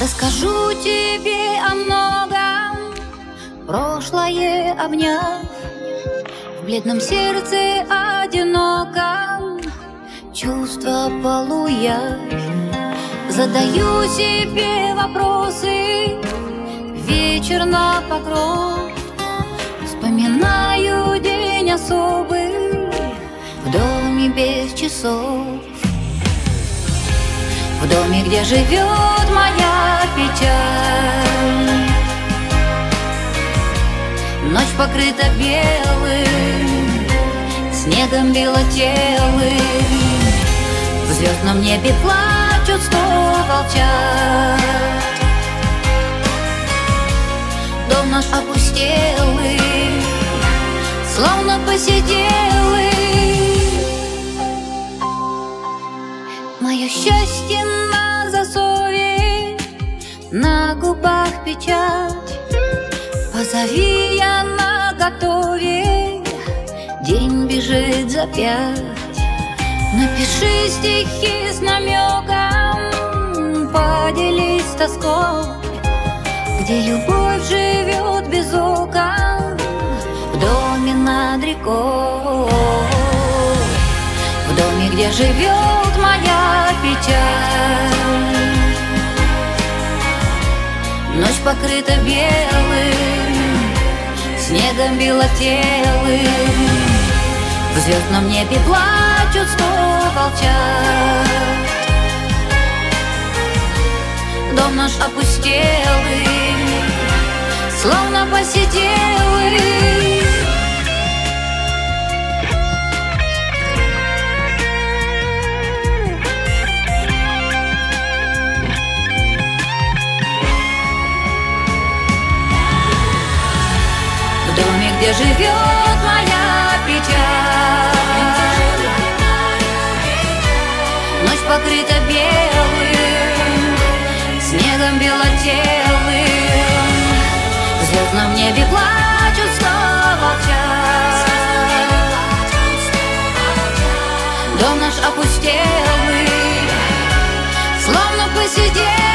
Расскажу тебе о многом, прошлое обняв, в бледном сердце одиноком чувства полуя. Задаю себе вопросы, вечер на покров, вспоминаю день особый в доме без часов. В доме, где живет моя печаль, ночь покрыта белым снегом белотелым. В звездном небе плачут 100 волчат. Дом наш опустелый, словно посиделый. Мое счастье на засове, на губах печать. Позови, я наготове, день бежит за 5. Напиши стихи с намеком, поделись тоской, где любовь живет без окон, в доме над рекой. В доме, где живет моя печаль, ночь покрыта белым снегом белотелым. В звездном небе плачут 100 волчат. Дом наш опустелый, словно посиделый. В доме, где живет моя печаль, ночь покрыта белым снегом белотелым. В звездном небе плачут 100 волчат. Дом наш опустелый, словно посиделый.